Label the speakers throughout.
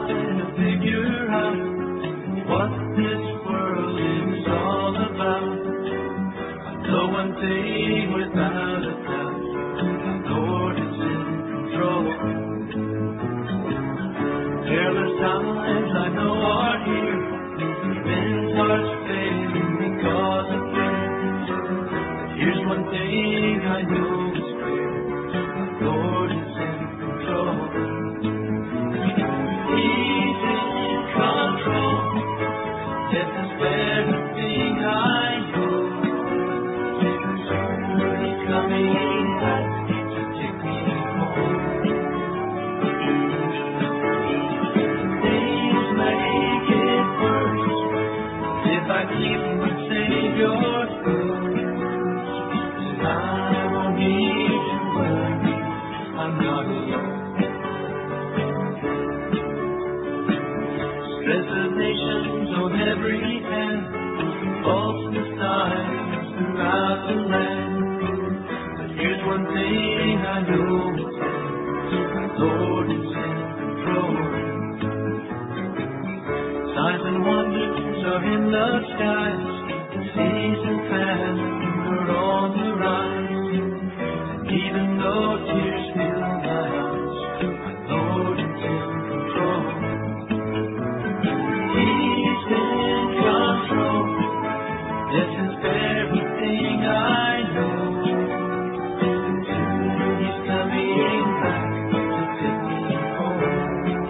Speaker 1: trying to figure out what this world is all about. The one thing without a doubt, the Lord is in control. Careless times I know are here. Men's hearts failing because of fear. But here's one thing I know is clear. The Lord is in control. He's in control. Yes, it's everything I know. He's coming back to take me home. Things may get worse if I keep my Savior's words. And I won't need to worry, I'm not alone. Stress of nations on every hand, false signs throughout the land. But here's one thing I know, the Lord is in control. Signs and wonders are in the skies, seas and famine are on the rise. And even though tears fill my eyes, my Lord is in control. He's in control. This is everything I know. He's coming back to take me home.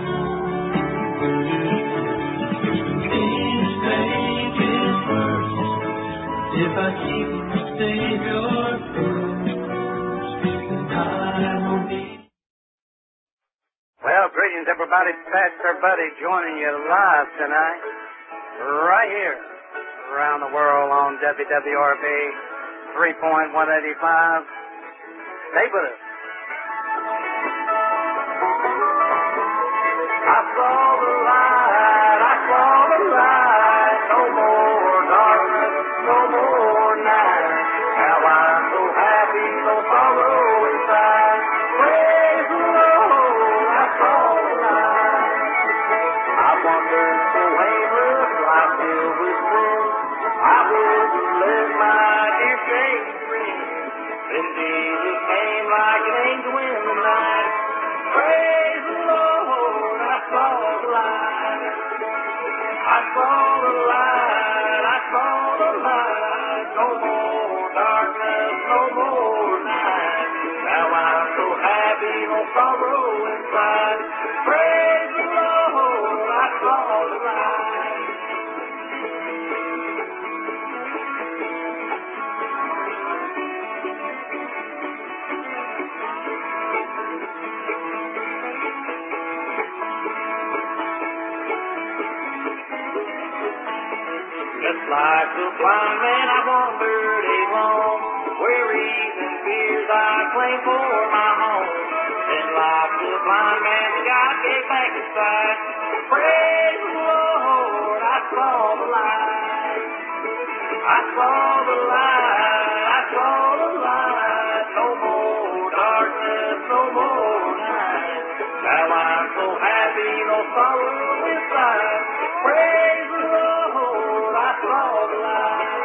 Speaker 1: Things may get worse if I keep my Savior's words. And I won't need.
Speaker 2: Well, greetings, everybody. Pastor Buddy joining you live tonight, right here around the world on WWRB 3.185. Stay with us. I saw the light, I saw the light. No more darkness, no more night. Now I'm so happy, no sorrow inside. Praise the Lord, I saw the light. I wandered so aimless, life filled with sin. I wouldn't let my dear shame ring. Then Jesus came like an angel in the night. Praise the Lord, I saw the light. I saw the light, I saw the light. No more darkness, no more night. Now I'm so happy, no sorrow inside. Praise the Lord, I saw the light. Just like the blind man, I wandered along, worries and fears I claimed for my home. Then like the blind man, God gave back his sight. Praise the Lord, I saw the light. I saw the light, I saw the light. No more darkness, no more night. Now I'm so happy, no sorrow inside. Praise the Lord, I saw the light.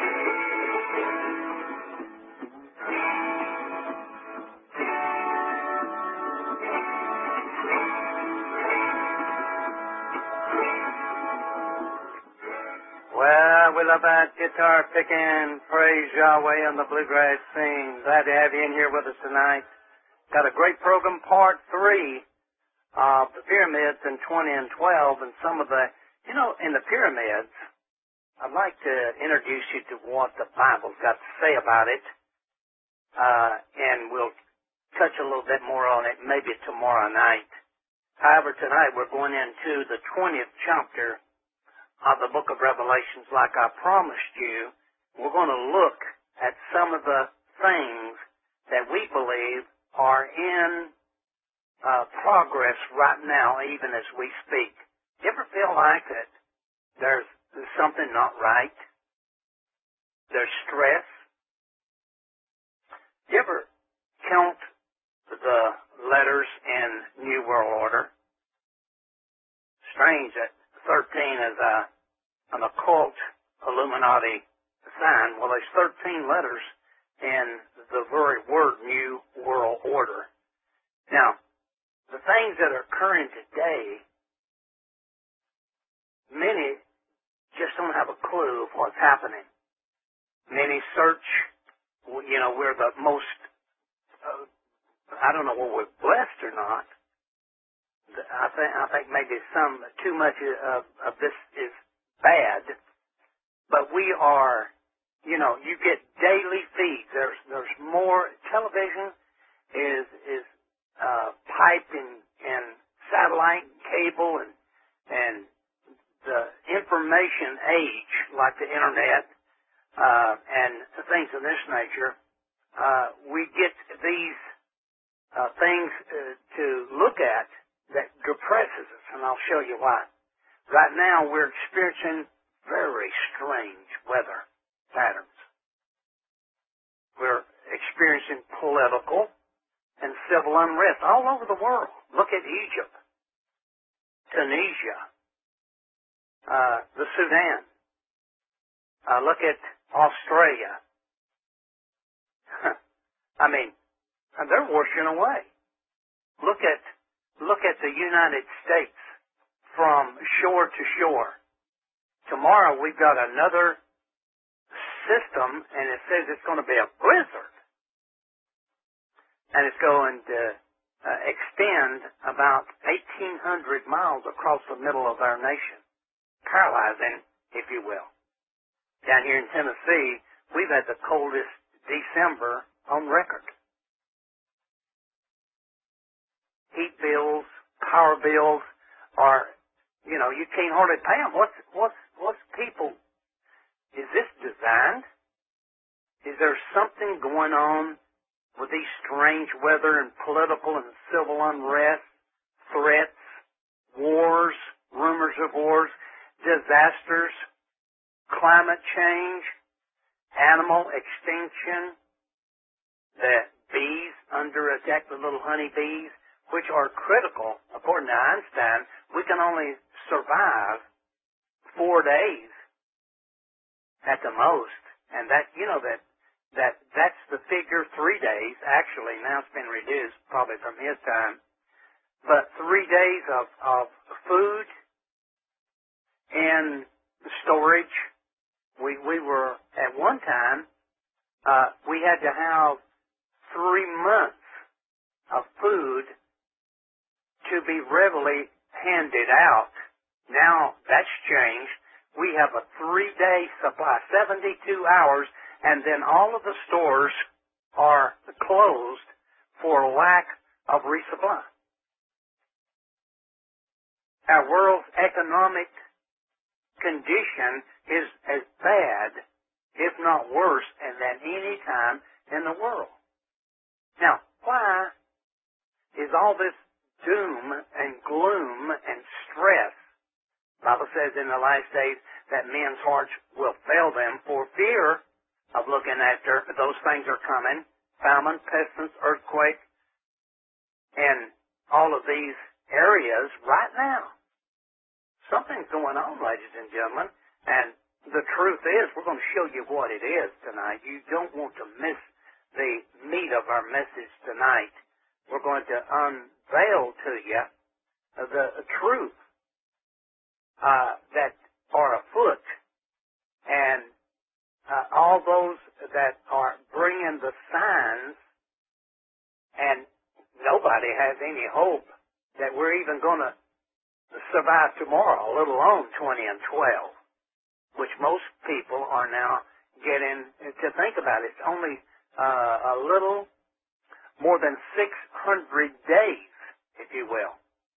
Speaker 2: Well, we love that guitar picking, praise Yahweh and the bluegrass sing. Glad to have you in here with us tonight. Got a great program, part 3 of the pyramids in 20 and 12, and some of the, in the pyramids, I'd like to introduce you to what the Bible's got to say about it, and we'll touch a little bit more on it maybe tomorrow night. However, tonight we're going into the 20th chapter of the book of Revelations. Like I promised you, we're going to look at some of the things that we believe are in progress right now, even as we speak. You ever feel like that there's something not right? There's stress. You ever count the letters in New World Order? strange that 13 is an occult Illuminati sign. Well, there's 13 letters in the very word New World Order. Now, the things that are occurring today, many just don't have a clue of what's happening. Many search, we're the most, I don't know whether we're blessed or not. I think maybe too much of this is bad, but we are, you get daily feeds. There's more. Television is piped and satellite and cable and the information age, like the internet and things of this nature. We get these things to look at that depresses us, and I'll show you why. Right now, we're experiencing very strange weather patterns. We're experiencing political and civil unrest all over the world. Look at Egypt, Tunisia, the Sudan. Look at Australia. I mean, they're washing away. Look at the United States from shore to shore. Tomorrow we've got another system, and it says it's going to be a blizzard. And it's going to extend about 1,800 miles across the middle of our nation. Paralyzing, if you will. Down here in Tennessee, we've had the coldest December on record. Heat bills, power bills are, you can't hardly pay them. What's people? Is this designed? Is there something going on with these strange weather and political and civil unrest, threats, wars, rumors of wars, disasters, climate change, animal extinction, the bees under attack, the little honeybees, which are critical. According to Einstein, we can only survive 4 days at the most. And that's the figure, 3 days. Actually, now it's been reduced, probably from his time. But 3 days of food and storage. We were, at one time, we had to have 3 months of food to be readily handed out. Now that's changed. We have a 3-day supply, 72 hours, and then all of the stores are closed for lack of resupply. Our world's economic condition is as bad, if not worse, than any time in the world. Now, why is all this doom and gloom and stress? The Bible says in the last days that men's hearts will fail them for fear of looking after those things are coming. Famine, pestilence, earthquake, and all of these areas right now. Something's going on, ladies and gentlemen, and the truth is we're going to show you what it is tonight. You don't want to miss the meat of our message tonight. We're going to unveil to you the truth that are afoot, and all those that are bringing the signs, and nobody has any hope that we're even going to survive tomorrow, let alone 20 and 12, which most people are now getting to think about. It's only a little more than 600 days, if you will,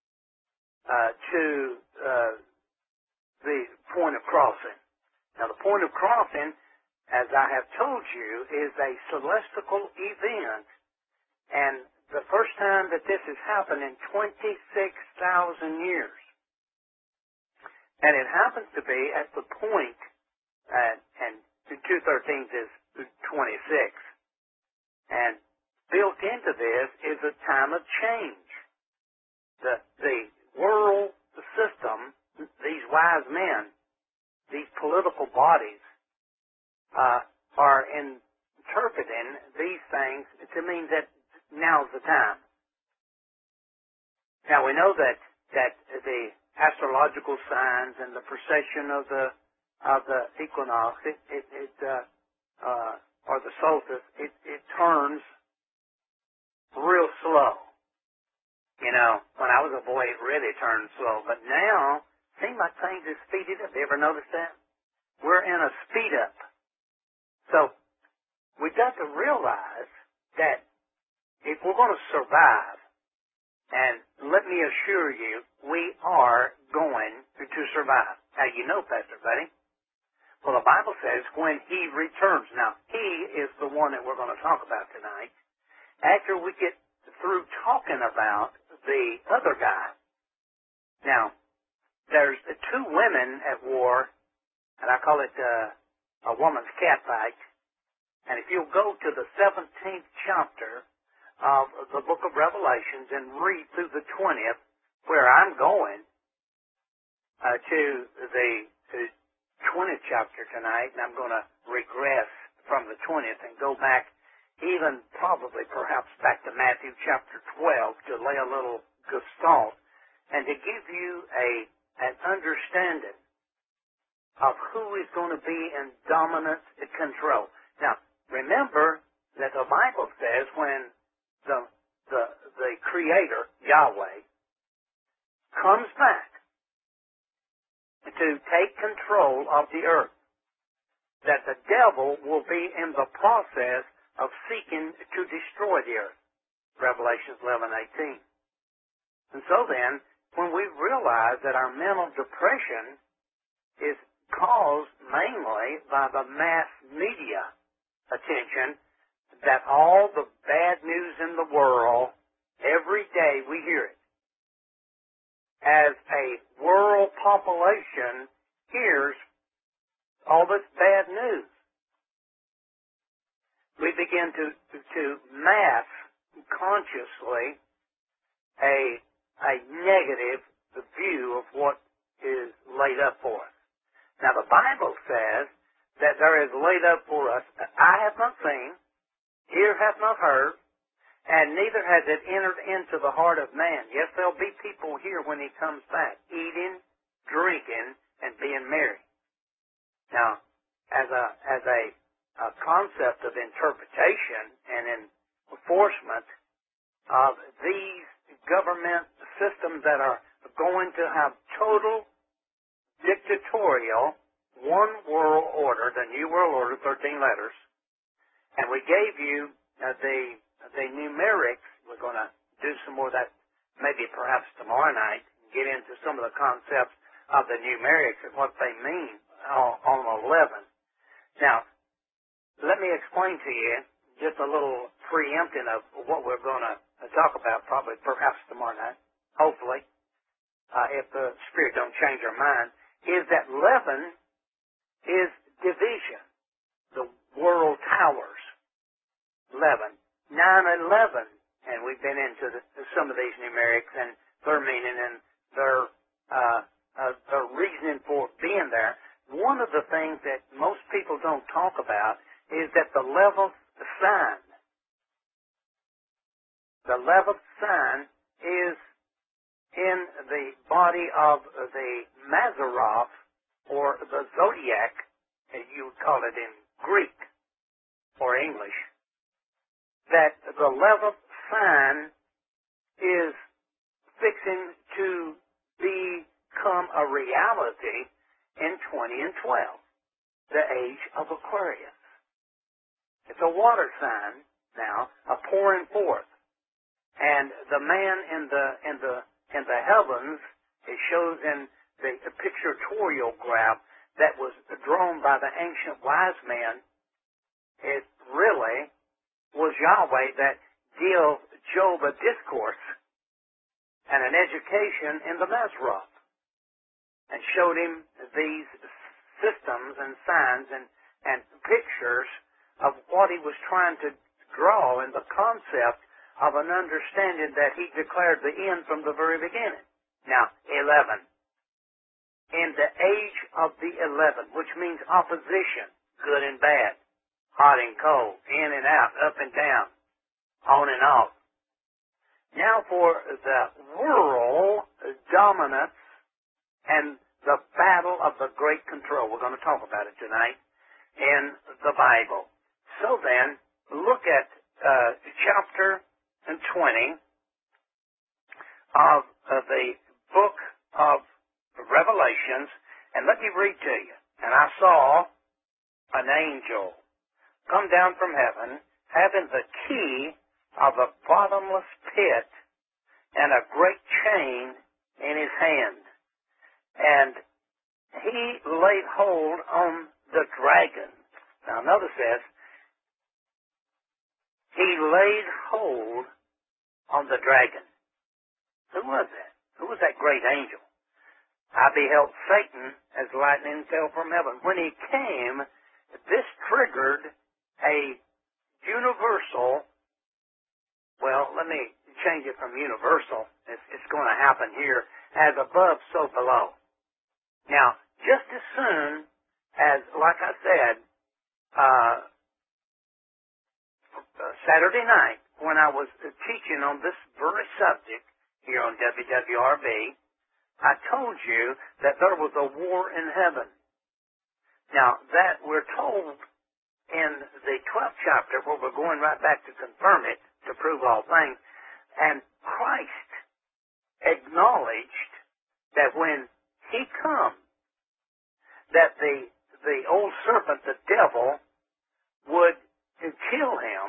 Speaker 2: to the point of crossing. Now, the point of crossing, as I have told you, is a celestial event, and the first time that this has happened in 26,000 years. And it happens to be at the point, and 2/13 is 26. And built into this is a time of change. The world system, these wise men, these political bodies, are interpreting these things to mean that now's the time. Now we know that the astrological signs and the precession of the equinox, or the solstice, it turns real slow. You know, when I was a boy, it really turned slow, but now it seems like things have speeded up. You ever notice that? We're in a speed up. So we've got to realize that if we're going to survive, and let me assure you, we are going to survive. How you know, Pastor Buddy? Well, the Bible says when He returns. Now, He is the one that we're going to talk about tonight. After we get through talking about the other guy. Now, there's two women at war, and I call it a woman's catfight. And if you'll go to the 17th chapter of the book of Revelations and read through the 20th, where I'm going to the 20th chapter tonight, and I'm going to regress from the 20th and go back even probably perhaps back to Matthew chapter 12 to lay a little gestalt and to give you an understanding of who is going to be in dominant control. Now, remember that the Bible says when the Creator, Yahweh, comes back to take control of the earth, that the devil will be in the process of seeking to destroy the earth. Revelations 11:18. And so then, when we realize that our mental depression is caused mainly by the mass media attention, that all the bad news in the world, every day we hear it. As a world population hears all this bad news, we begin to mass consciously a negative view of what is laid up for us. Now the Bible says that there is laid up for us, eye hath not seen, ear hath not heard, and neither has it entered into the heart of man. Yes, there'll be people here when He comes back, eating, drinking, and being merry. Now, as a concept of interpretation and enforcement of these government systems that are going to have total dictatorial one world order, the New World Order, 13 letters, and we gave you the numerics. We're going to do some more of that maybe perhaps tomorrow night, get into some of the concepts of the numerics and what they mean on 11. Now, let me explain to you just a little preempting of what we're going to talk about probably perhaps tomorrow night, hopefully, if the Spirit don't change our mind, is that 11 is division, the world towers, 11, 9/11, and we've been into some of these numerics and their meaning and their reasoning for being there. One of the things that most people don't talk about is that the 11th sign is in the body of the Mazzaroth, or the zodiac, as you would call it in Greek or English, that the 11th sign is fixing to become a reality in 20 and 12, the age of Aquarius. It's a water sign now, a pouring forth. And the man in the heavens, it shows in the pictorial graph that was drawn by the ancient wise men, it really was Yahweh that gave Job a discourse and an education in the Mazzaroth and showed him these systems and signs and pictures of what he was trying to draw in the concept of an understanding that he declared the end from the very beginning.
Speaker 3: Now, 11. In the age of the 11, which means opposition, good and bad, hot and cold, in and out, up and down, on and off. Now for the world dominance and the battle of the great control. We're going to talk about it tonight in the Bible. So then, look at chapter 20 of the book of Revelations, and let me read to you. And I saw an angel come down from heaven, having the key of a bottomless pit and a great chain in his hand. And he laid hold on the dragon. Now notice this. He laid hold on the dragon. Who was that? Who was that great angel? I beheld Satan as lightning fell from heaven. When he came, this triggered a universal, well, let me change it from universal. It's going to happen here. As above, so below. Now, just as soon as, like I said, Saturday night, when I was teaching on this very subject here on WWRB, I told you that there was a war in heaven. Now, that we're told in the 12th chapter, where we're going right back to confirm it, to prove all things, and Christ acknowledged that when he comes, that the old serpent, the devil, would kill him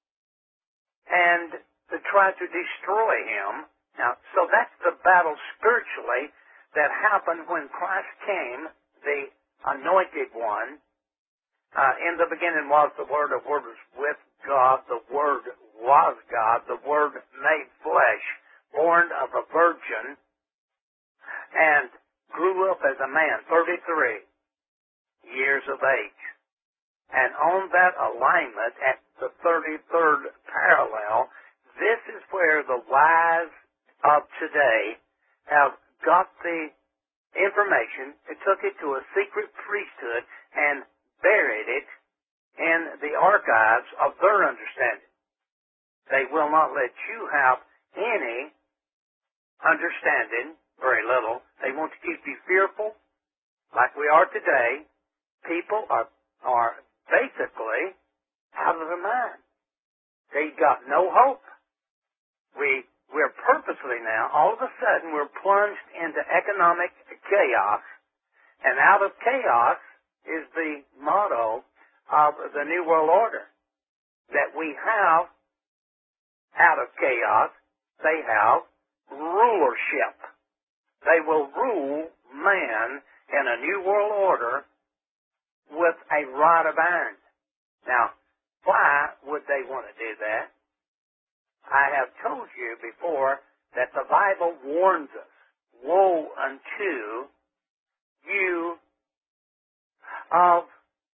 Speaker 3: and try to destroy him. Now, so that's the battle spiritually that happened when Christ came, the anointed one. In the beginning was the Word was with God, the Word was God, the Word made flesh, born of a virgin, and grew up as a man, 33 years of age. And on that alignment, at the 33rd parallel, this is where the wise of today have got the information, and took it to a secret priesthood and buried it in the archives of their understanding. They will not let you have any understanding, very little. They want to keep you fearful, like we are today. People are basically out of their mind. They've got no hope. We're purposely now, all of a sudden, we're plunged into economic chaos, and out of chaos is the motto of the New World Order, that we have, out of chaos, they have rulership. They will rule man in a New World Order with a rod of iron. Now, why would they want to do that? I have told you before that the Bible warns us, woe unto you of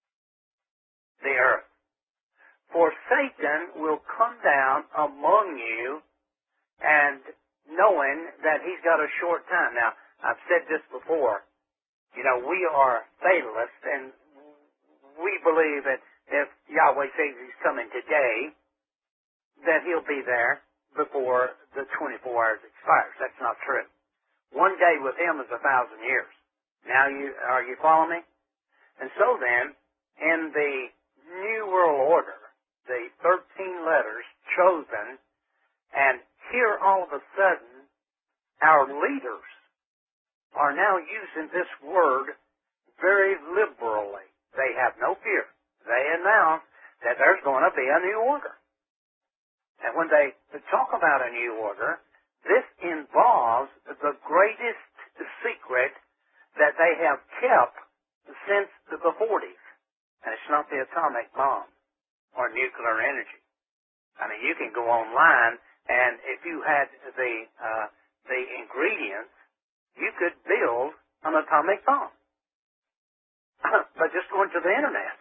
Speaker 3: the earth. For Satan will come down among you, and knowing that he's got a short time. Now, I've said this before. You know, we are fatalists, and we believe that if Yahweh says he's coming today, that he'll be there before the 24 hours expires. That's not true. One day with him is 1,000 years. Now, are you following me? And so then, in the New World Order, the 13 letters chosen, and here all of a sudden, our leaders are now using this word very liberally. They have no fear. They announce that there's going to be a new order. And when they talk about a new order, this involves the greatest secret that they have kept since the 40s. And it's not the atomic bomb or nuclear energy. I mean, you can go online, and if you had the ingredients, you could build an atomic bomb by just going to the internet.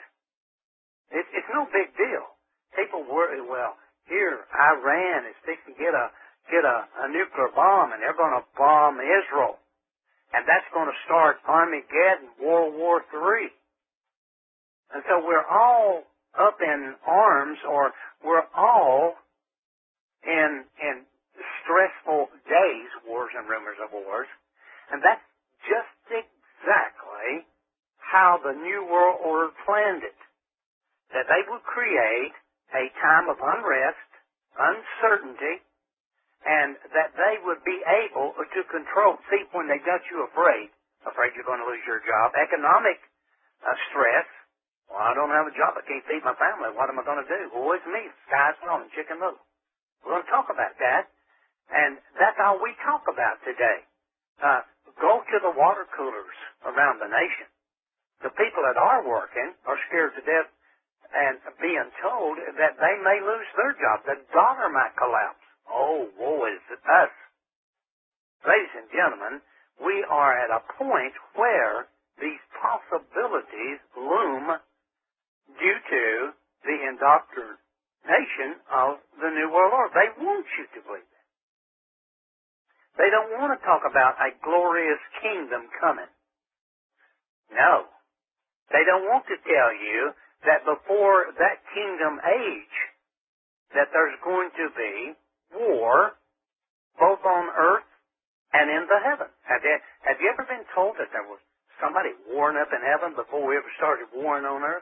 Speaker 3: It's no big deal. People worry, well, here Iran is fixing to get a get a nuclear bomb and they're going to bomb Israel. And that's going to start Armageddon, World War III. And so we're all up in arms, or we're all in stressful days, wars and rumors of wars. And that's just exactly how the New World Order planned it. That they would create a time of unrest, uncertainty, and that they would be able to control. See, when they got you afraid you're going to lose your job, economic stress. Well, I don't have a job. I can't feed my family. What am I going to do? Well, it's me. Sky's falling, chicken little. We're going to talk about that. And that's all we talk about today. Go to the water coolers around the nation. The people that are working are scared to death and being told that they may lose their job. The dollar might collapse. Oh, woe is us. Ladies and gentlemen, we are at a point where these possibilities loom due to the indoctrination of the New World Order. They want you to believe that. They don't want to talk about a glorious kingdom coming. No. They don't want to tell you that before that kingdom age, that there's going to be war both on earth and in the heaven. Have you ever been told that there was somebody warring up in heaven before we ever started warring on earth?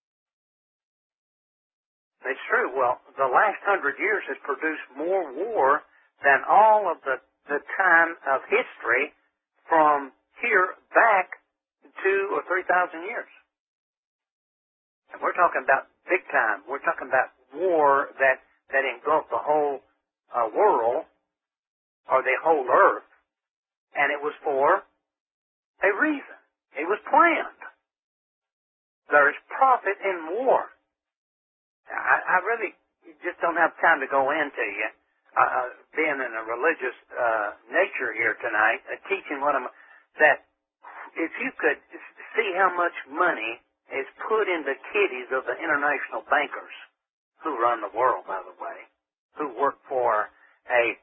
Speaker 3: It's true. Well, the last 100 years has produced more war than all of the time of history from here back 2,000 or 3,000 years. And we're talking about big time. We're talking about war that engulfed the whole world or the whole earth. And it was for a reason. It was planned. There is profit in war. I really just don't have time to go into you. Being in a religious nature here tonight, teaching that if you could see how much money is put in the kitties of the international bankers who run the world, by the way, who work for a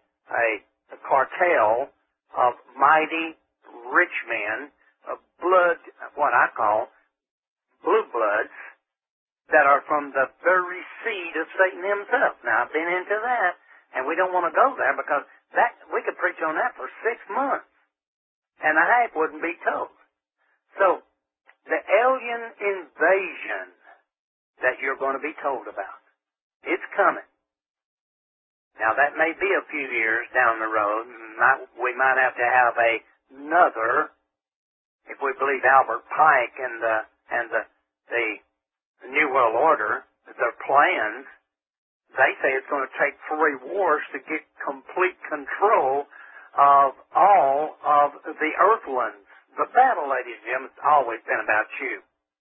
Speaker 3: cartel of mighty rich men, of blood, what I call blue bloods, that are from the very seed of Satan himself. Now, I've been into that, and we don't want to go there because that we could preach on that for 6 months, and a half wouldn't be told. So, the alien invasion that you're going to be told about, it's coming. Now, that may be a few years down the road. We might have to have another, if we believe Albert Pike and the New World Order, their plans, they say it's going to take 3 wars to get complete control of all of the earthlings. The battle, ladies and gentlemen, has always been about you.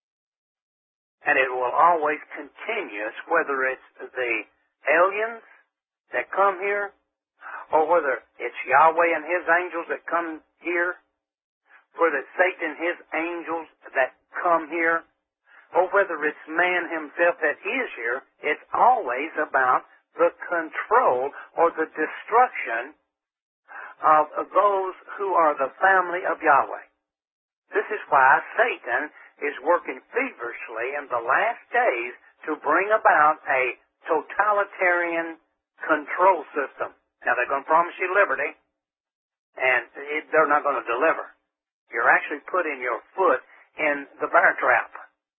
Speaker 3: And it will always continue, whether it's the aliens that come here, or whether it's Yahweh and His angels that come here, whether it's Satan and his angels that come here, or whether it's man himself that is here, it's always about the control or the destruction of those who are the family of Yahweh. This is why Satan is working feverishly in the last days to bring about a totalitarian control system. Now, they're going to promise you liberty, and they're not going to deliver. You're actually putting your foot in the bear trap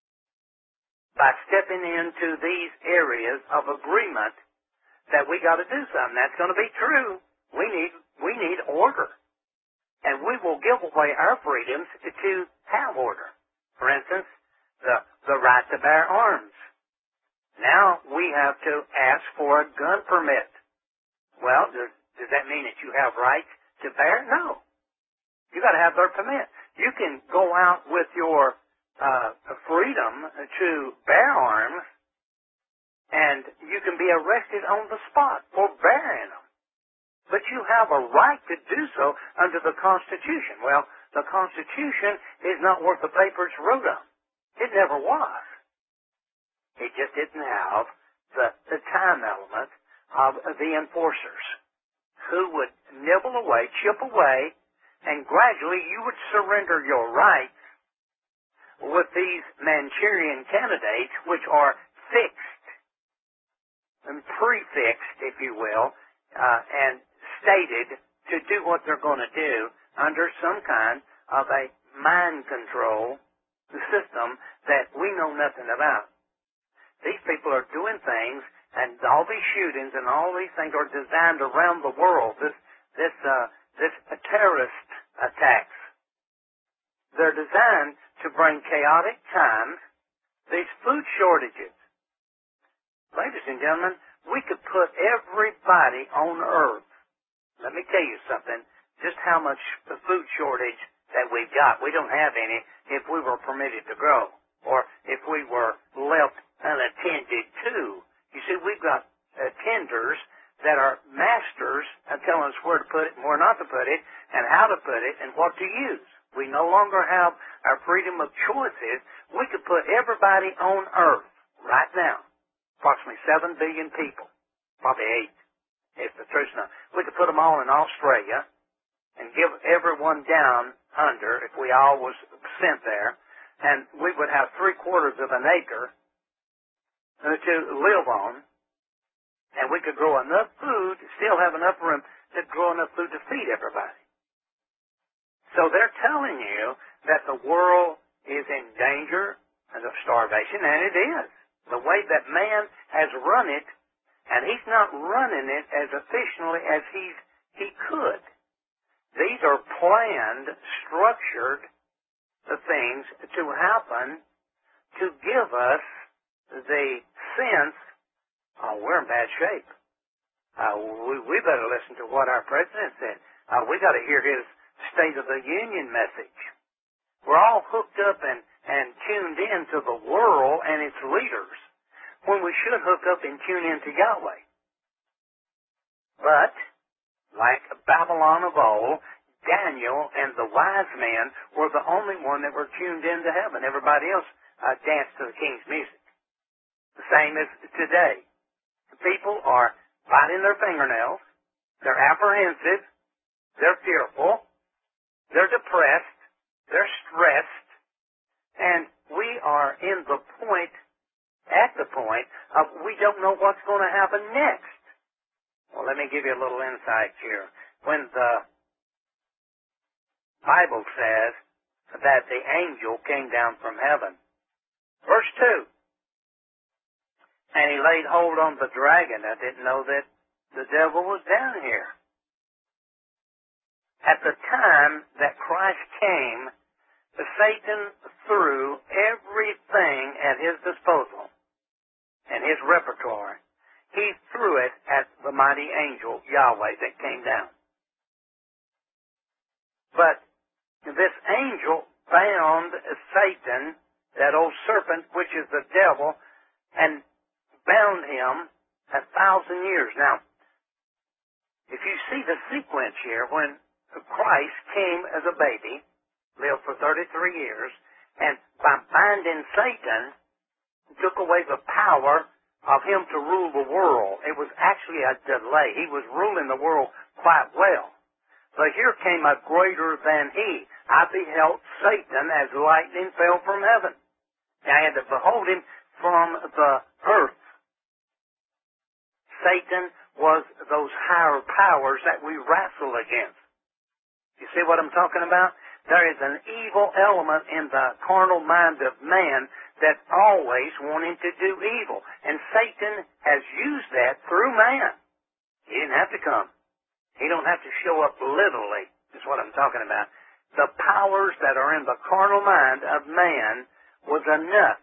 Speaker 3: by stepping into these areas of agreement that we got to do something. That's going to be true. We need order. And we will give away our freedoms to have order. For instance, the right to bear arms. Now we have to ask for a gun permit. Well, does that mean that you have rights to bear? No. You got to have their permit. You can go out with your freedom to bear arms, and you can be arrested on the spot for bearing them. But you have a right to do so under the Constitution. Well, the Constitution is not worth the paper it's wrote on. It never was. It just didn't have the time element of the enforcers who would nibble away, chip away, and gradually you would surrender your rights with these Manchurian candidates, which are fixed and prefixed, if you will, and stated to do what they're going to do under some kind of a mind control system that we know nothing about. These people are doing things, and all these shootings and all these things are designed around the world. This terrorist attacks. They're designed to bring chaotic times, these food shortages. Ladies and gentlemen, we could put everybody on earth. Let me tell you something, just how much food shortage that we've got. We don't have any if we were permitted to grow, or if we were left unattended to. You see, we've got tenders that are masters at telling us where to put it and where not to put it, and how to put it, and what to use. We no longer have our freedom of choices. We could put everybody on earth right now, approximately 7 billion people, probably 8, if the truth's known. We could put them all in Australia and give everyone down under, if we all was sent there, and we would have 3/4 of an acre to live on, and we could grow enough food, still have enough room to grow enough food to feed everybody. So they're telling you that the world is in danger of starvation, and it is. The way that man has run it, and he's not running it as efficiently as he could. These are planned, structured things to happen to give us the sense, oh, we're in bad shape. We better listen to what our president said. We got to hear his State of the Union message. We're all hooked up and tuned in to the world and its leaders when we should hook up and tune in to Yahweh. But, like Babylon of old, Daniel and the wise men were the only one that were tuned into heaven. Everybody else danced to the king's music. The same as today. People are biting their fingernails. They're apprehensive. They're fearful. They're depressed. They're stressed. And we are at the point of we don't know what's going to happen next. Well, let me give you a little insight here. When the Bible says that the angel came down from heaven, verse 2, and he laid hold on the dragon. I didn't know that the devil was down here. At the time that Christ came, Satan threw everything at his disposal and his repertoire. He threw it at the mighty angel, Yahweh, that came down. But this angel bound Satan, that old serpent, which is the devil, and bound him 1,000 years. Now, if you see the sequence here, when Christ came as a baby, lived for 33 years, and by binding Satan, took away the power of him to rule the world. It was actually a delay. He was ruling the world quite well. But here came a greater than he. I beheld Satan as lightning fell from heaven. I had to behold him from the earth. Satan was those higher powers that we wrestle against. You see what I'm talking about? There is an evil element in the carnal mind of man that's always wanting to do evil. And Satan has used that through man. He didn't have to come. He don't have to show up literally, is what I'm talking about. The powers that are in the carnal mind of man was enough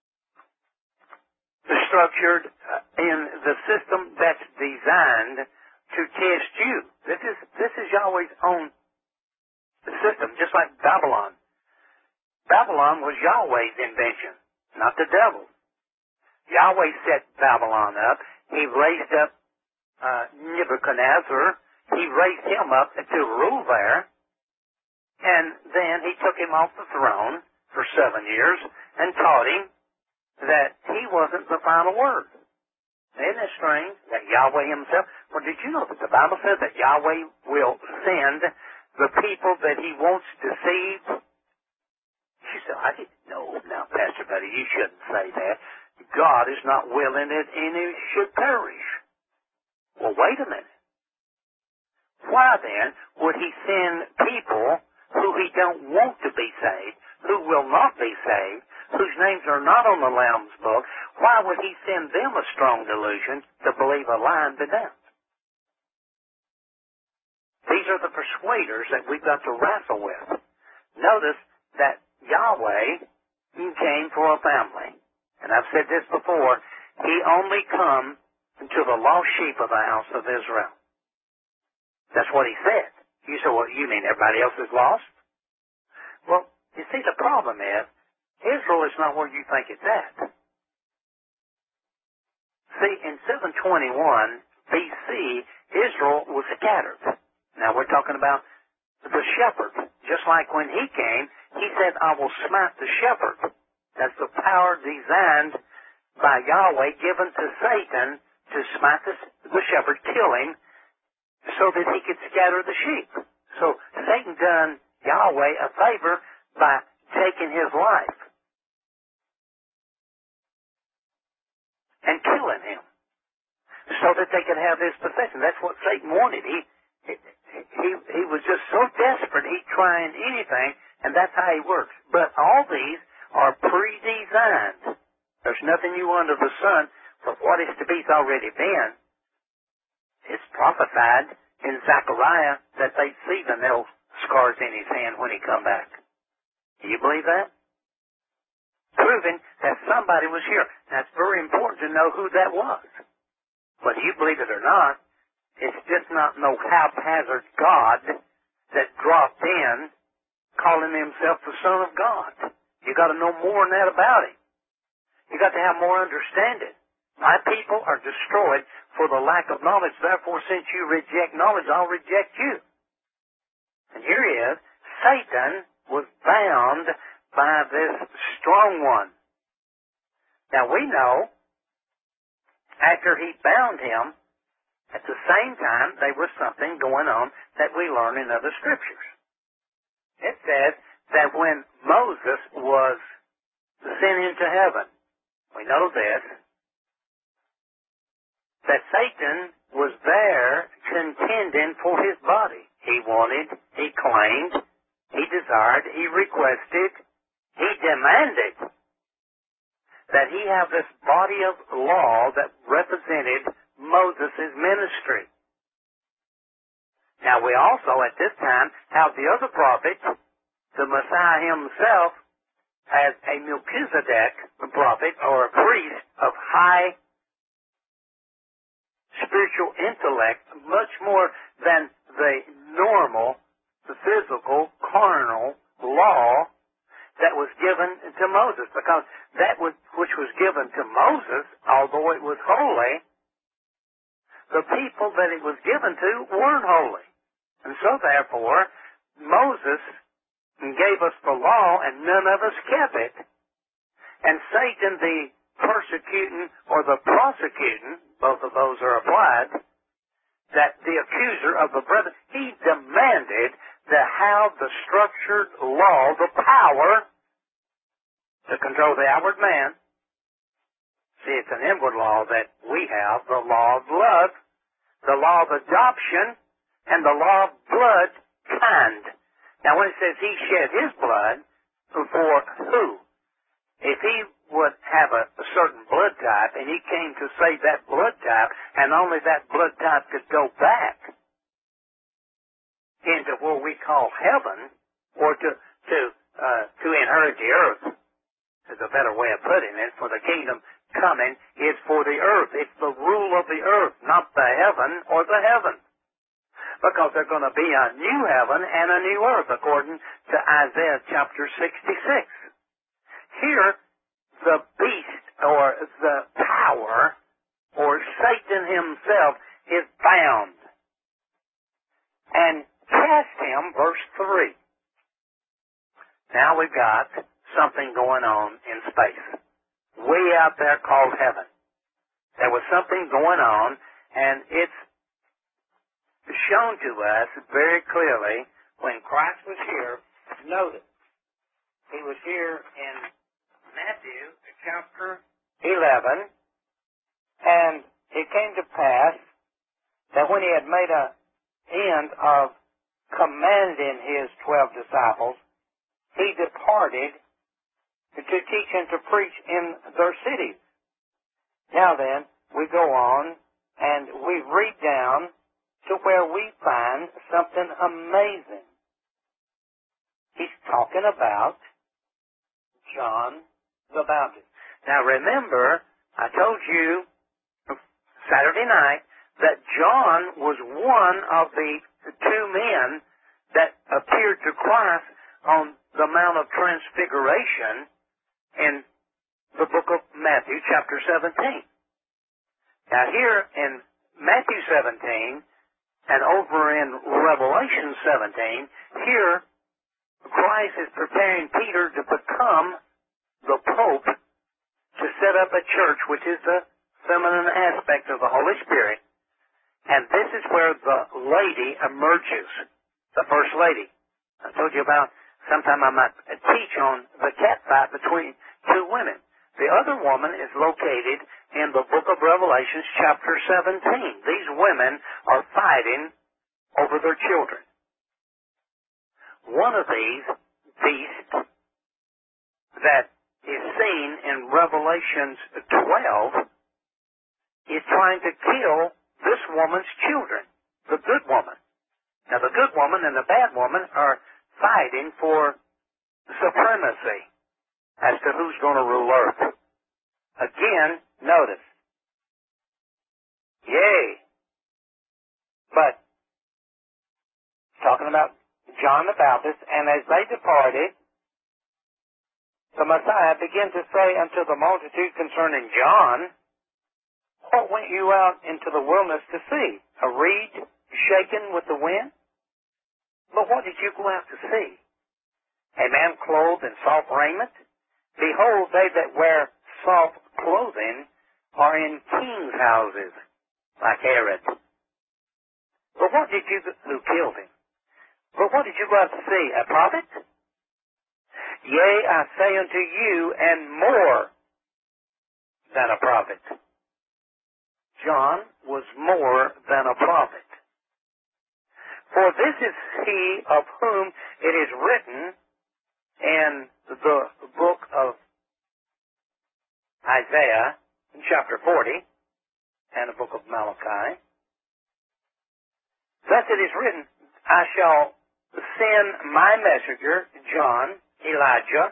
Speaker 3: structured in the system that's designed to test you. This is Yahweh's own system, just like Babylon. Babylon was Yahweh's invention, not the devil. Yahweh set Babylon up. He raised up Nebuchadnezzar. He raised him up to rule there. And then he took him off the throne for 7 years and taught him that he wasn't the final word. Isn't it strange that Yahweh himself, well, did you know that the Bible says that Yahweh will send the people that he wants deceived? She said, I didn't know. Now, Pastor Buddy, you shouldn't say that. God is not willing that any should perish. Well, wait a minute. Why then would he send people who he don't want to be saved, who will not be saved, whose names are not on the Lamb's book? Why would he send them a strong delusion to believe a lie and denounce? These are the persuaders that we've got to wrestle with. Notice that Yahweh came for a family. And I've said this before, he only come to the lost sheep of the house of Israel. That's what he said. You say, well, you mean everybody else is lost? Well, you see, the problem is, Israel is not where you think it's at. See, in 721 BC, Israel was scattered. Now we're talking about the shepherd. Just like when he came, he said, I will smite the shepherd. That's the power designed by Yahweh given to Satan to smite the shepherd, kill him, so that he could scatter the sheep. So Satan done Yahweh a favor by taking his life and killing him so that they could have his possession. That's what Satan wanted. He was just so desperate, he'd try anything, and that's how he works. But all these are pre-designed. There's nothing new under the sun, for what is to be has already been. It's prophesied in Zechariah that they'd see the nail scars in his hand when he come back. Do you believe that? Proving that somebody was here. That's very important to know who that was. Whether you believe it or not, it's just not no haphazard God that dropped in calling himself the Son of God. You got to know more than that about him. You got to have more understanding. My people are destroyed for the lack of knowledge. Therefore, since you reject knowledge, I'll reject you. And here he is. Satan was bound by this strong one. Now we know, after he bound him, at the same time, there was something going on that we learn in other scriptures. It says that when Moses was sent into heaven, we know this, that Satan was there contending for his body. He wanted, he claimed, he desired, he requested, he demanded that he have this body of law that represented Moses' ministry. Now we also at this time have the other prophet, the Messiah himself, as a Melchizedek prophet or a priest of high spiritual intellect, much more than the normal, the physical, carnal law that was given to Moses. Because that which was given to Moses, although it was holy, the people that it was given to weren't holy. And so therefore, Moses gave us the law and none of us kept it. And Satan, the persecuting or the prosecuting, both of those are applied, that the accuser of the brethren, he demanded to have the structured law, the power to control the outward man. See, it's an inward law that we have, the law of love, the law of adoption, and the law of blood kind. Now when it says he shed his blood, for who? If he would have a certain blood type, and he came to save that blood type, and only that blood type could go back into what we call heaven, or to inherit the earth, is a better way of putting it, for the kingdom coming is for the earth. It's the rule of the earth, not the heaven or the heaven. Because there's going to be a new heaven and a new earth, according to Isaiah chapter 66. Here, the beast, or the power, or Satan himself, is bound. And cast him, verse 3. Now we've got something going on in space. Way out there called heaven. There was something going on, and it's shown to us very clearly when Christ was here. Notice, he was here in Matthew chapter 11, and it came to pass that when he had made an end of commanding his 12 disciples, he departed to teach and to preach in their cities. Now then, we go on and we read down to where we find something amazing. He's talking about John the Baptist. Now remember, I told you Saturday night that John was one of the two men that appeared to Christ on the Mount of Transfiguration in the book of Matthew, chapter 17. Now here in Matthew 17 and over in Revelation 17, here Christ is preparing Peter to become the Pope to set up a church, which is the feminine aspect of the Holy Spirit. And this is where the lady emerges, the First Lady. I told you about sometime I might teach on the cat fight between two women. The other woman is located in the book of Revelation, chapter 17. These women are fighting over their children. One of these beasts that is seen in Revelations 12 is trying to kill this woman's children, the good woman. Now, the good woman and the bad woman are fighting for supremacy as to who's going to rule earth. Again, notice. Yea. But, talking about John the Baptist, and as they departed, the Messiah began to say unto the multitude concerning John, what went you out into the wilderness to see? A reed shaken with the wind? But what did you go out to see? A man clothed in soft raiment? Behold, they that wear soft clothing are in kings' houses, like Herod. But what did you, who killed him? But what did you go out to see? A prophet? Yea, I say unto you, and more than a prophet. John was more than a prophet. For this is he of whom it is written in the book of Isaiah, in chapter 40, and the book of Malachi. Thus it is written, I shall send my messenger, John, Elijah,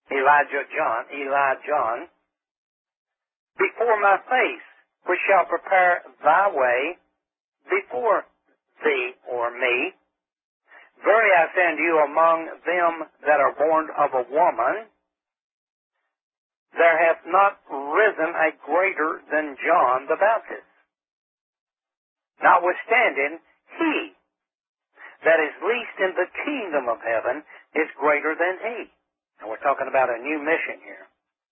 Speaker 3: before my face, which shall prepare thy way before thee or me. Verily I say unto you, among them that are born of a woman, there hath not risen a greater than John the Baptist. Notwithstanding, he that is least in the kingdom of heaven is greater than he. And we're talking about a new mission here.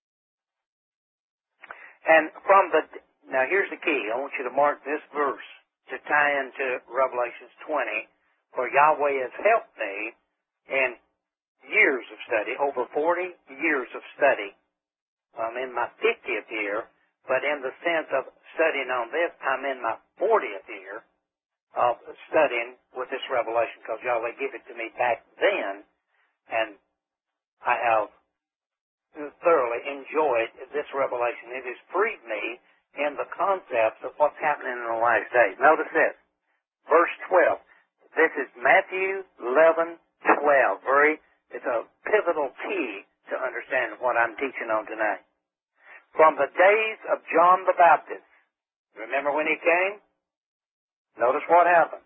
Speaker 3: And now here's the key. I want you to mark this verse to tie into Revelations 20, where Yahweh has helped me in years of study, over 40 years of study. I'm in my 50th year, but in the sense of studying on this, I'm in my 40th year of studying with this revelation, because Yahweh gave it to me back then, and I have thoroughly enjoyed this revelation. It has freed me in the concepts of what's happening in the last days. Notice this, verse 12. This is Matthew 11:12. It's a pivotal key to understand what I'm teaching on tonight. From the days of John the Baptist, remember when he came? Notice what happened.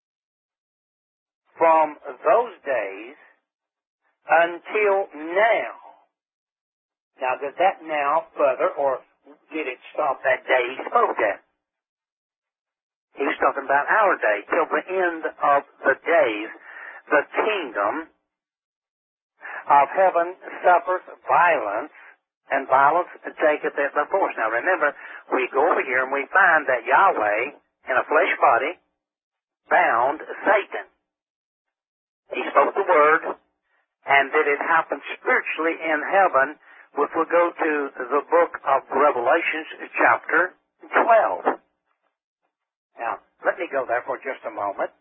Speaker 3: From those days until now. Now, did that now further, or did it stop that day he spoke at? He's talking about our day. Till the end of the days, the kingdom of heaven suffers violence, and violence taketh it by force. Now remember, we go over here and we find that Yahweh, in a flesh body, bound Satan. He spoke the word, and that it happened spiritually in heaven. If we go to the book of Revelation, chapter 12. Now, let me go there for just a moment.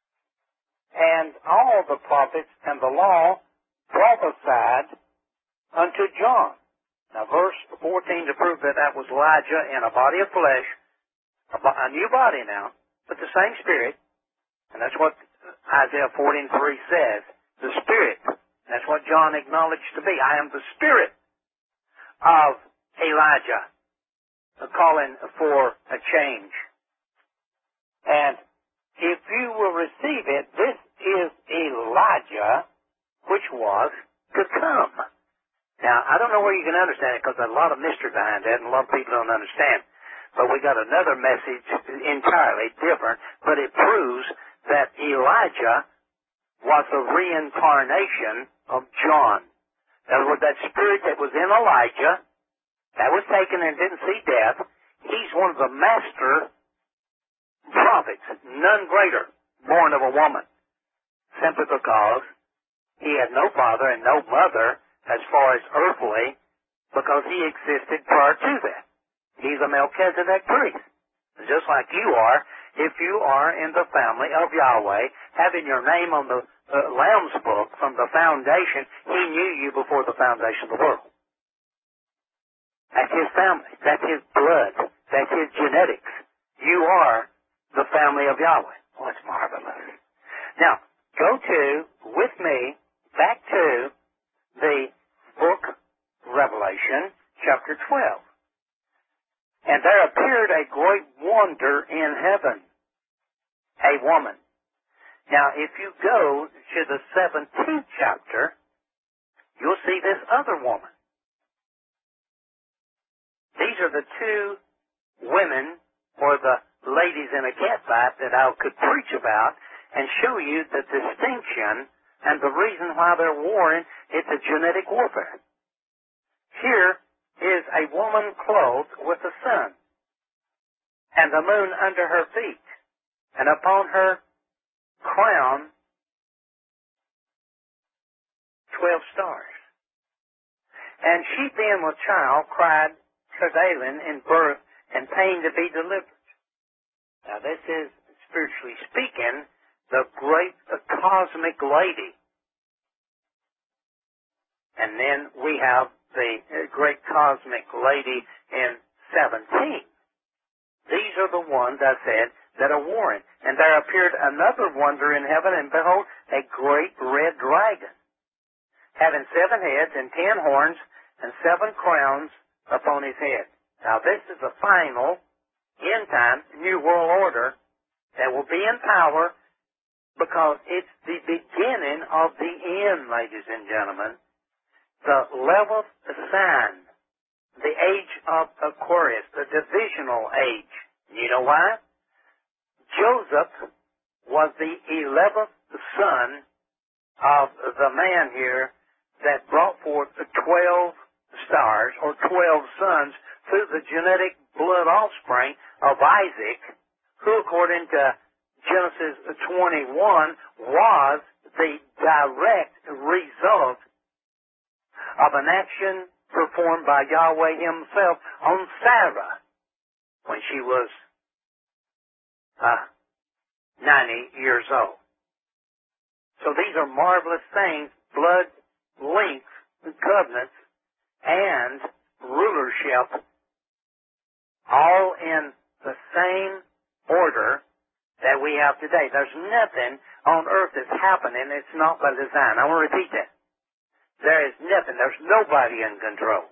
Speaker 3: And all the prophets and the law prophesied unto John. Now, verse 14 to prove that that was Elijah in a body of flesh, a new body now, but the same spirit. And that's what Isaiah 14:3 says, the Spirit. That's what John acknowledged to be. I am the Spirit of Elijah, calling for a change. And if you will receive it, this is Elijah, which was to come. Now, I don't know where you can understand it, because there's a lot of mystery behind that, and a lot of people don't understand. But we got another message entirely different, but it proves that Elijah was the reincarnation of John. In other words, that spirit that was in Elijah, that was taken and didn't see death, he's one of the master prophets, none greater, born of a woman. Simply because he had no father and no mother as far as earthly, because he existed prior to that. He's a Melchizedek priest, just like you are. If you are in the family of Yahweh, having your name on the Lamb's book from the foundation, he knew you before the foundation of the world. That's his family. That's his blood. That's his genetics. You are the family of Yahweh. Oh, it's marvelous. Now, go with me, back to the book Revelation, chapter 12. And there appeared a great wonder in heaven, a woman. Now, if you go to the 17th chapter, you'll see this other woman. These are the two women, or the ladies in a catfight, that I could preach about and show you the distinction and the reason why they're warring. It's a genetic warfare. Here is a woman clothed with the sun, and the moon under her feet, and upon her crown 12 stars. And she, being with child, cried, travailing in birth, and pain to be delivered. Now this is, spiritually speaking, the great cosmic lady. And then we have the great cosmic lady in 17. These are the ones, I said, that are warring. And there appeared another wonder in heaven, and behold, a great red dragon, having 7 heads and 10 horns and 7 crowns upon his head. Now this is the final end time new world order that will be in power, because it's the beginning of the end, ladies and gentlemen. The 11th sign, the age of Aquarius, the divisional age. You know why? Joseph was the 11th son of the man here that brought forth the 12 stars, or 12 sons, through the genetic blood offspring of Isaac, who, according to Genesis 21, was the direct result of an action performed by Yahweh himself on Sarah when she was 90 years old. So these are marvelous things, blood links, covenants, and rulership, all in the same order that we have today. There's nothing on earth that's happening that's not by design. I want to repeat that. There is nothing, there's nobody in control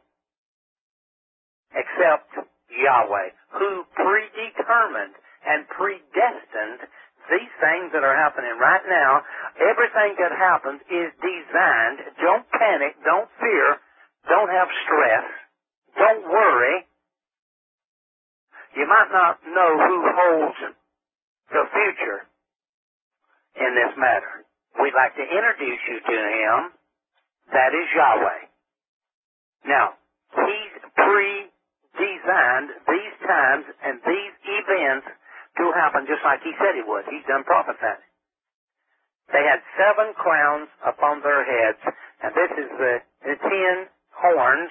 Speaker 3: except Yahweh, who predetermined and predestined these things that are happening right now. Everything that happens is designed. Don't panic, don't fear, don't have stress, don't worry. You might not know who holds the future in this matter. We'd like to introduce you to him. That is Yahweh. Now, he pre-designed these times and these events to happen just like He said He would. He's done prophesied. They had 7 crowns upon their heads, and this is the 10 horns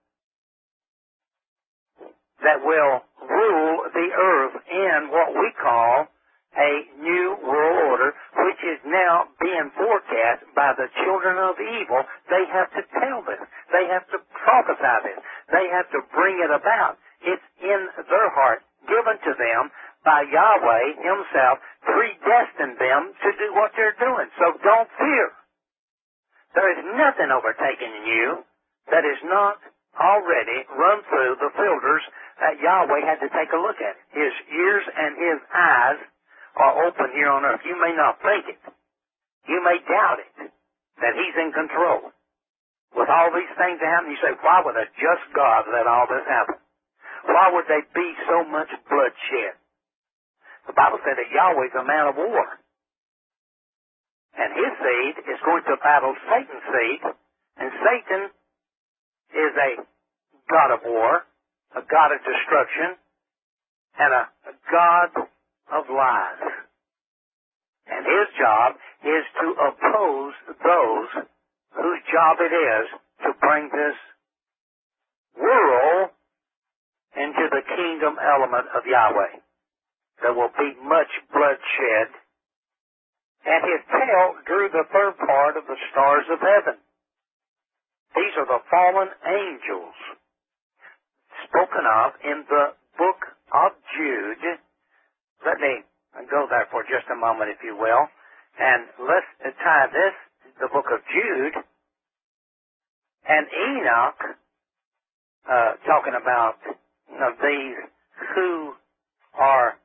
Speaker 3: that will rule the earth in what we call a new world order, which is now being forecast by the children of evil. They have to tell this. They have to prophesy this. They have to bring it about. It's in their heart, given to them by Yahweh Himself, predestined them to do what they're doing. So don't fear. There is nothing overtaking you that is not already run through the filters that Yahweh had to take a look at. His ears and His eyes are open here on earth. You may not think it. You may doubt it, that He's in control. With all these things that happen, you say, why would a just God let all this happen? Why would there be so much bloodshed? The Bible said that Yahweh's a man of war. And His seed is going to battle Satan's seed. And Satan is a God of war, a God of destruction, and a God of lies. And His job is to oppose those whose job it is to bring this world into the kingdom element of Yahweh. There will be much bloodshed. And His tail drew the third part of the stars of heaven. These are the fallen angels spoken of in the book of Jude. Let me go there for just a moment, if you will. And let's tie this, the book of Jude, and Enoch, talking about these who are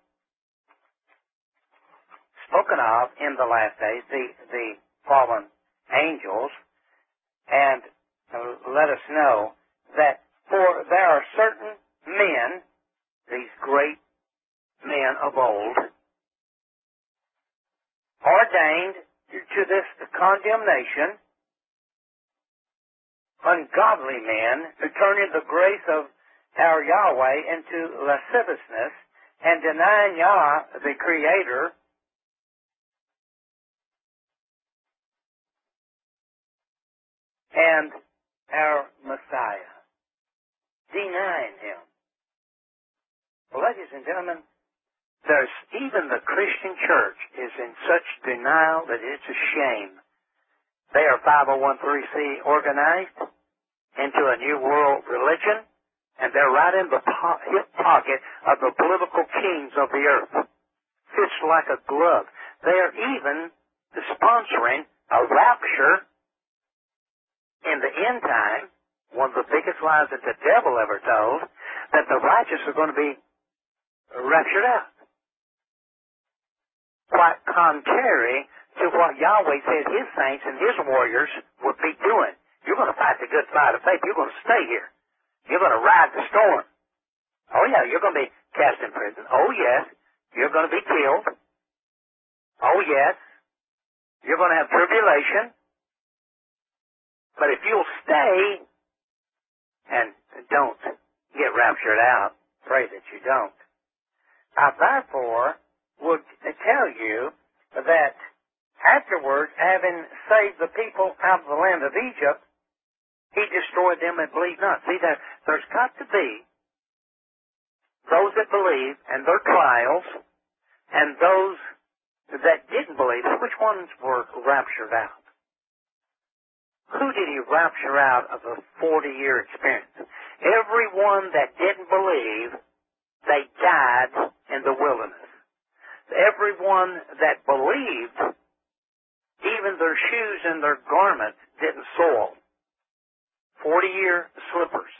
Speaker 3: spoken of in the last days, the fallen angels, and let us know that for there are certain men, these great men of old, ordained to this condemnation, ungodly men who turn in the grace of our Yahweh into lasciviousness and denying Yah, the Creator, and our Messiah, denying Him. Well, ladies and gentlemen, there's even the Christian church is in such denial that it's a shame. They are 501(c)(3) organized into a new world religion, and they're right in the hip pocket of the political kings of the earth. Fits like a glove. They are even sponsoring a rapture in the end time, one of the biggest lies that the devil ever told, that the righteous are going to be raptured out. Quite contrary to what Yahweh said His saints and His warriors would be doing. You're going to fight the good fight of faith. You're going to stay here. You're going to ride the storm. Oh yeah, you're going to be cast in prison. Oh yes, you're going to be killed. Oh yes, you're going to have tribulation. But if you'll stay and don't get raptured out, pray that you don't. I therefore would tell you that afterwards, having saved the people out of the land of Egypt, He destroyed them that believe not. See, there's got to be those that believe and their trials, and those that didn't believe. Which ones were raptured out? Who did He rapture out of the 40-year experience? Everyone that didn't believe, they died in the wilderness. Everyone that believed, even their shoes and their garments didn't soil. 40-year slippers.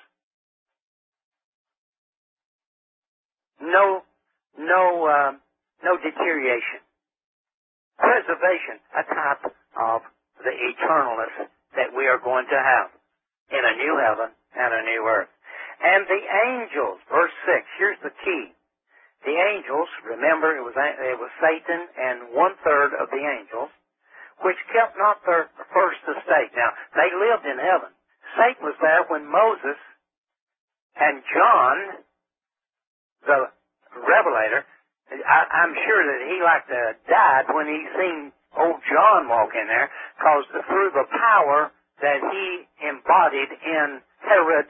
Speaker 3: No deterioration. Preservation, a type of the eternalness that we are going to have in a new heaven and a new earth. And the angels, verse 6, here's the key. The angels, remember, it was Satan and 1/3 of the angels, which kept not their first estate. Now, they lived in heaven. Satan was there when Moses And John, the Revelator, I'm sure that he like to died when he seen old John walk in there, because through the power that he embodied in Herod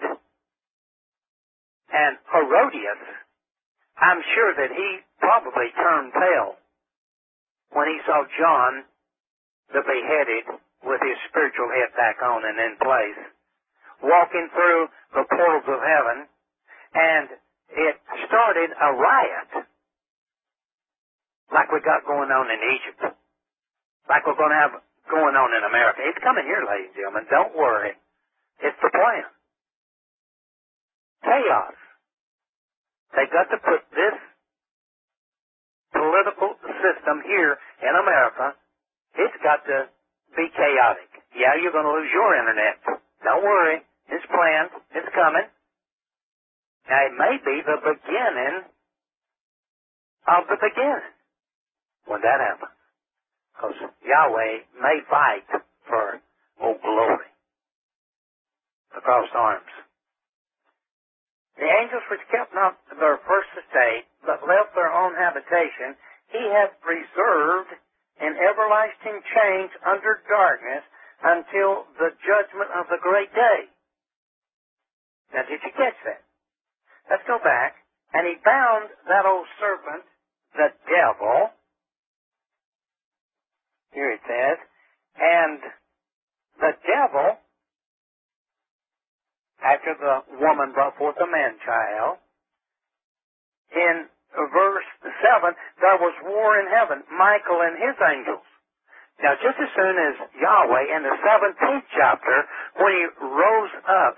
Speaker 3: and Herodias, I'm sure that he probably turned pale when he saw John the beheaded with his spiritual head back on and in place, walking through the portals of heaven, and it started a riot like we got going on in Egypt, like we're going to have going on in America. It's coming here, ladies and gentlemen. Don't worry. It's the plan. Chaos. They got to put this political system here in America. It's got to be chaotic. Yeah, you're going to lose your internet. Don't worry. It's planned. It's coming. Now, it may be the beginning of the beginning when that happens. Because Yahweh may fight for, glory, across arms. The angels which kept not their first estate, but left their own habitation, he hath reserved in everlasting chains under darkness until the judgment of the great day. Now, did you catch that? Let's go back. And he bound that old serpent, the devil. Here it says, and the devil, after the woman brought forth a man-child, in verse 7, there was war in heaven, Michael and his angels. Now, just as soon as Yahweh, in the 17th chapter, when he rose up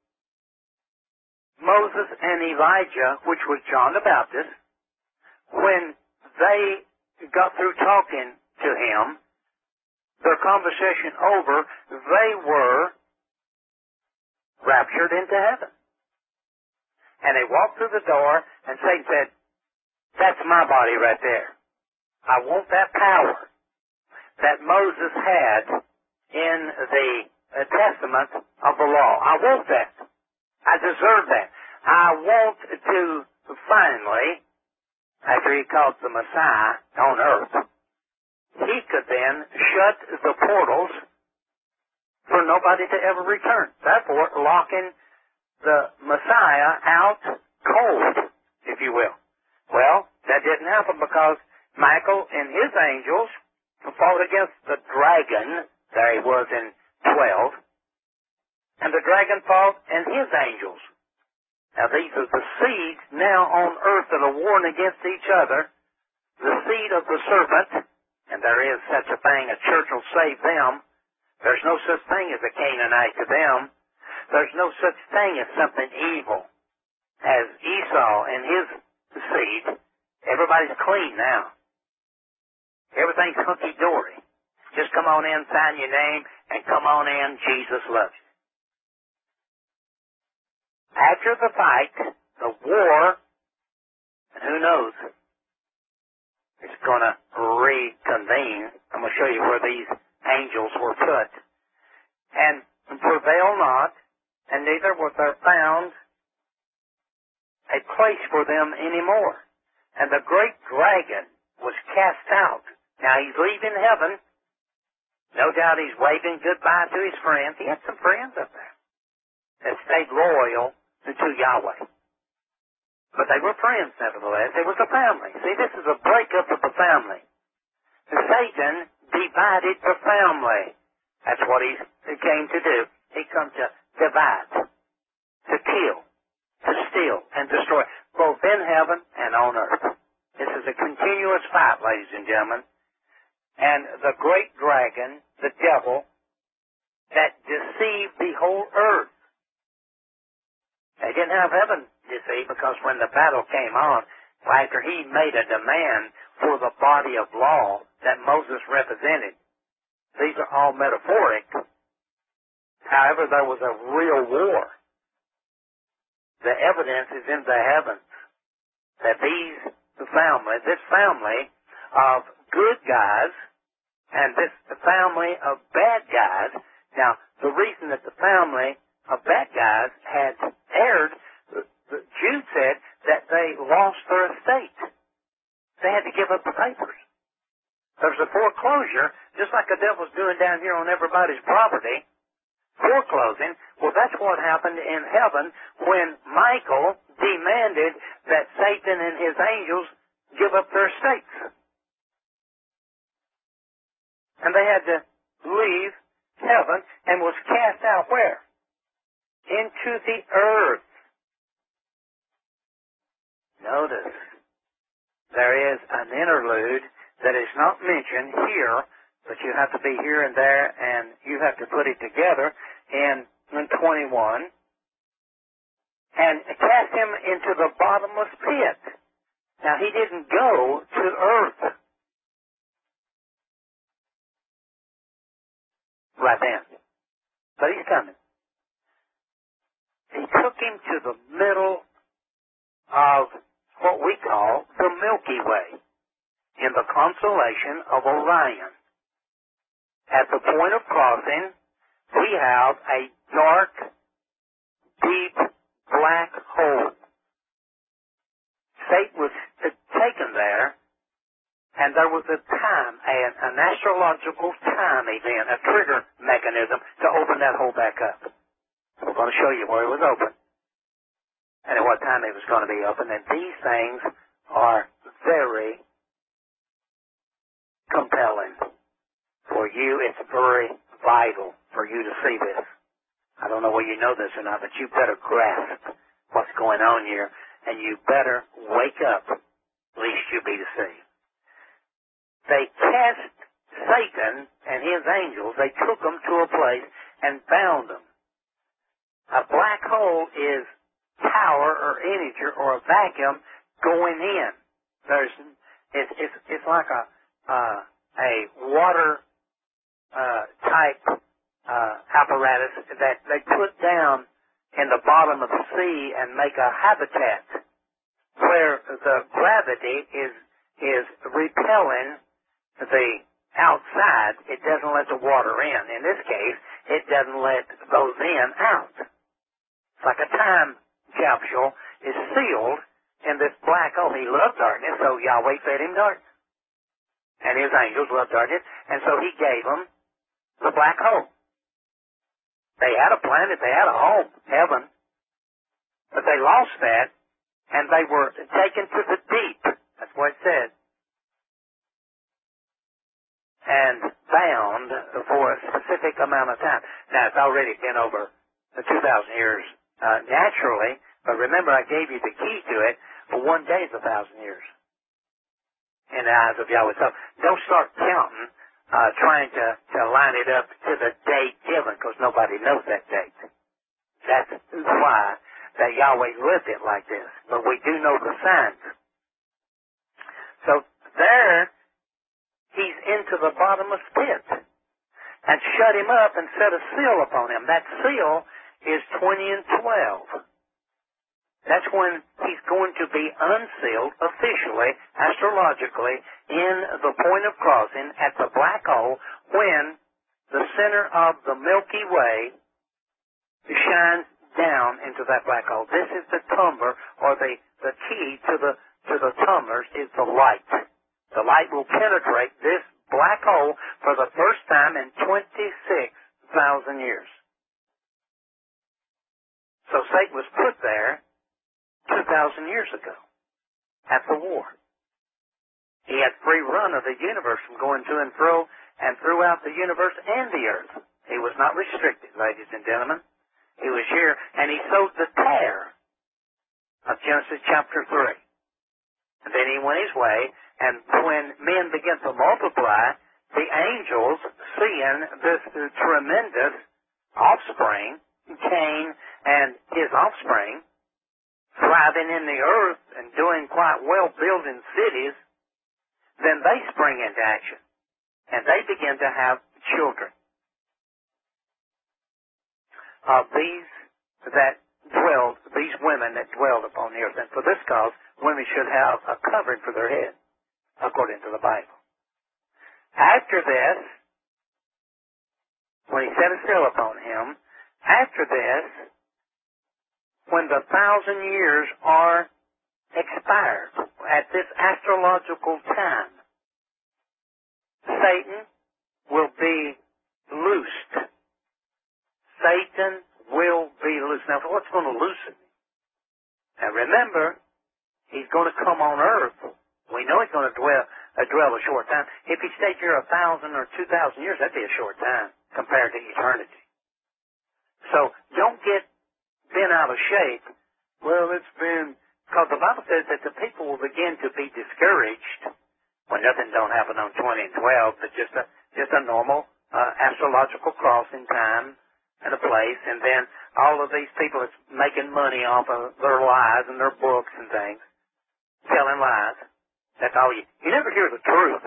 Speaker 3: Moses and Elijah, which was John the Baptist, when they got through talking to him, their conversation over, they were raptured into heaven. And they walked through the door, and Satan said, that's my body right there. I want that power that Moses had in the Testament of the law. I want that. I deserve that. I want to finally, after he called the Messiah on earth, he could then shut the portals for nobody to ever return. Therefore, locking the Messiah out cold, if you will. Well, that didn't happen because Michael and his angels fought against the dragon. There he was in 12. And the dragon fought and his angels. Now, these are the seeds now on earth that are warring against each other. The seed of the serpent, and there is such a thing, a church will save them. There's no such thing as a Canaanite to them. There's no such thing as something evil as Esau and his seed. Everybody's clean now. Everything's hunky-dory. Just come on in, sign your name, and come on in. Jesus loves you. After the fight, the war, and who knows, it's going to reconvene. I'm going to show you where these angels were put. And prevail not, and neither was there found a place for them anymore. And the great dragon was cast out. Now he's leaving heaven. No doubt he's waving goodbye to his friends. He had some friends up there that stayed loyal to Yahweh. But they were friends, nevertheless. It was a family. See, this is a breakup of the family. Satan divided the family. That's what he came to do. He came to divide, to kill, to steal, and destroy, both in heaven and on earth. This is a continuous fight, ladies and gentlemen. And the great dragon, the devil, that deceived the whole earth. They didn't have heaven deceived because when the battle came on, after he made a demand for the body of law that Moses represented, these are all metaphoric. However, there was a real war. The evidence is in the heavens that this family of good guys and this family of bad guys. Now, the reason that the family of bad guys had erred Jude said that they lost their estate. They had to give up the papers. There was a foreclosure, just like the devil's doing down here on everybody's property. Foreclosing. Well, that's what happened in heaven when Michael demanded that Satan and his angels give up their estates. And they had to leave heaven and was cast out where? Into the earth. Notice, there is an interlude that is not mentioned here, but you have to be here and there, and you have to put it together in 21, and cast him into the bottomless pit. Now, he didn't go to earth right then, but he's coming. He took him to the middle of what we call the Milky Way, in the constellation of Orion. At the point of crossing, we have a dark, deep, black hole. Satan was taken there, and there was a time, an astrological time event, a trigger mechanism to open that hole back up. We're going to show you where it was open and at what time it was going to be open. And these things are very compelling for you. It's very vital for you to see this. I don't know whether you know this or not, but you better grasp what's going on here, and you better wake up, lest you be deceived. They cast Satan and his angels, they took them to a place and bound them. A black hole is power or energy or a vacuum going in. It's like a water type apparatus that they put down in the bottom of the sea and make a habitat where the gravity is repelling the outside. It doesn't let the water in. In this case, it doesn't let those in out. It's like a time capsule is sealed in this black hole. He loved darkness, so Yahweh fed him darkness. And his angels loved darkness, and so he gave them the black hole. They had a planet, they had a home, heaven, but they lost that, and they were taken to the deep. That's what it said. And bound for a specific amount of time. Now, it's already been over 2,000 years naturally, but remember I gave you the key to it, but one day is 1,000 years in the eyes of Yahweh. So don't start counting, trying to line it up to the date given, because nobody knows that date. That's why that Yahweh lived it like this. But we do know the signs. So there, he's into the bottomless pit, and shut him up and set a seal upon him. That seal is 20 and 12. That's when he's going to be unsealed officially, astrologically, in the point of crossing at the black hole, when the center of the Milky Way shines down into that black hole. This is the tumbler, or the key to the tumblers is the light. The light will penetrate this black hole for the first time in 26,000 years. So Satan was put there 2,000 years ago at the war. He had free run of the universe from going to and fro and throughout the universe and the earth. He was not restricted, ladies and gentlemen. He was here, and he sowed the tare of Genesis chapter 3. And then he went his way, and when men began to multiply, the angels, seeing this tremendous offspring, Cain and his offspring, thriving in the earth and doing quite well, building cities, then they spring into action. And they begin to have children. Of these women that dwelled upon the earth. And for this cause, women should have a covering for their head, according to the Bible. After this, when he set a seal upon him, after this, when the 1,000 years are expired, at this astrological time, Satan will be loosed. Satan will be loosed. Now, what's going to loosen him? Now, remember, he's going to come on earth. We know he's going to dwell a short time. If he stayed here 1,000 or 2,000 years, that'd be a short time compared to eternity. So don't get bent out of shape. Well, it's been, because the Bible says that the people will begin to be discouraged when nothing don't happen on 20 and 12, but just a normal astrological cross in time and a place, and then all of these people that's making money off of their lies and their books and things, telling lies. That's all you never hear the truth.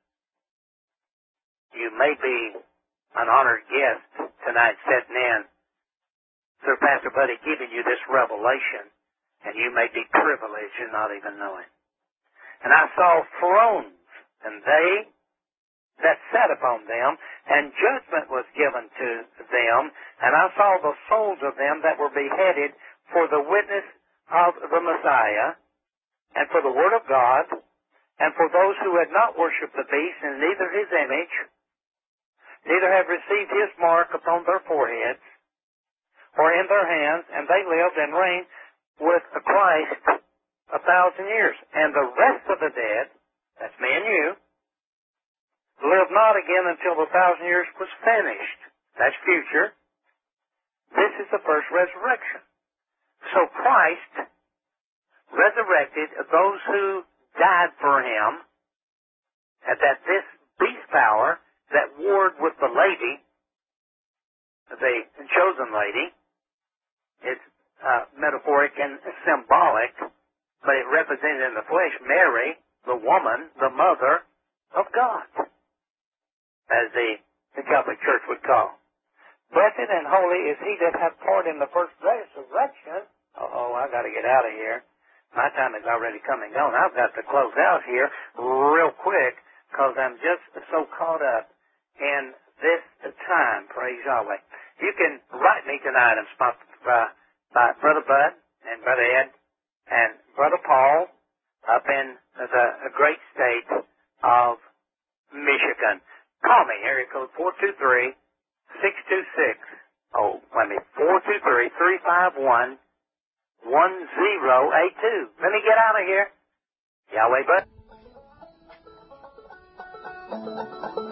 Speaker 3: You may be an honored guest tonight sitting in through Pastor Buddy giving you this revelation, and you may be privileged and not even know it. And I saw thrones, and they that sat upon them, and judgment was given to them, and I saw the souls of them that were beheaded for the witness of the Messiah, and for the word of God, and for those who had not worshipped the beast, and neither his image, neither have received his mark upon their foreheads, or in their hands, and they lived and reigned with Christ 1,000 years. And the rest of the dead, that's me and you, lived not again until the 1,000 years was finished. That's future. This is the first resurrection. So Christ resurrected those who died for him, and that this beast power that warred with the lady, the chosen lady, is metaphoric and symbolic, but it represented in the flesh Mary, the woman, the mother of God, as the Catholic Church would call. Blessed and holy is he that hath part in the first resurrection. I got to get out of here. My time is already come and gone. I've got to close out here real quick because I'm just so caught up in this time. Praise Yahweh. You can write me tonight. I'm sponsored by Brother Bud and Brother Ed and Brother Paul up in the great state of Michigan. Call me, area code 423-626. 423-351-1082. Let me get out of here. Yahweh, bud.